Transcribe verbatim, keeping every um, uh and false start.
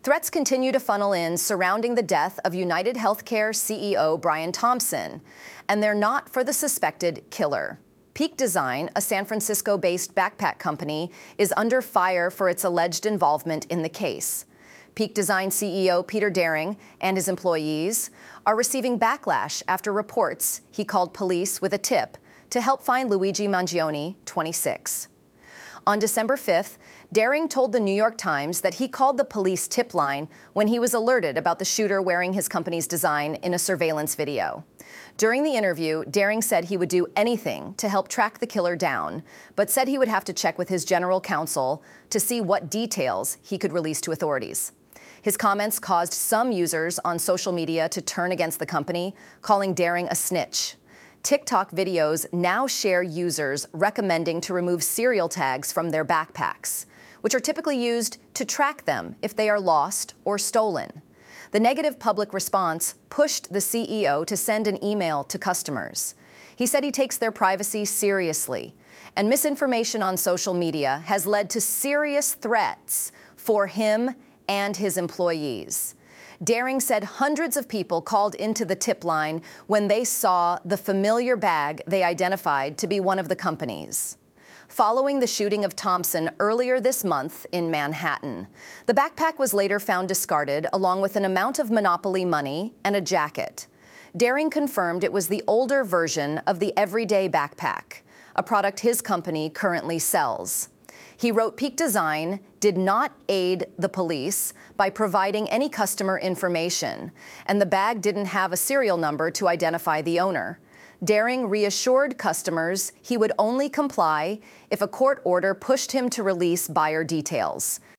Threats continue to funnel in surrounding the death of United Healthcare C E O Brian Thompson, and they're not for the suspected killer. Peak Design, a San Francisco-based backpack company, is under fire for its alleged involvement in the case. Peak Design C E O Peter Daring and his employees are receiving backlash after reports he called police with a tip to help find Luigi Mangione, twenty-six. On December fifth, Daring told the New York Times that he called the police tip line when he was alerted about the shooter wearing his company's design in a surveillance video. During the interview, Daring said he would do anything to help track the killer down, but said he would have to check with his general counsel to see what details he could release to authorities. His comments caused some users on social media to turn against the company, calling Daring a snitch. TikTok videos now share users recommending to remove serial tags from their backpacks, which are typically used to track them if they are lost or stolen. The negative public response pushed the C E O to send an email to customers. He said he takes their privacy seriously, and misinformation on social media has led to serious threats for him and his employees. Daring said hundreds of people called into the tip line when they saw the familiar bag they identified to be one of the company's. Following the shooting of Thompson earlier this month in Manhattan, the backpack was later found discarded along with an amount of Monopoly money and a jacket. Daring confirmed it was the older version of the Everyday Backpack, a product his company currently sells. He wrote Peak Design did not aid the police by providing any customer information, and the bag didn't have a serial number to identify the owner. Daring reassured customers he would only comply if a court order pushed him to release buyer details.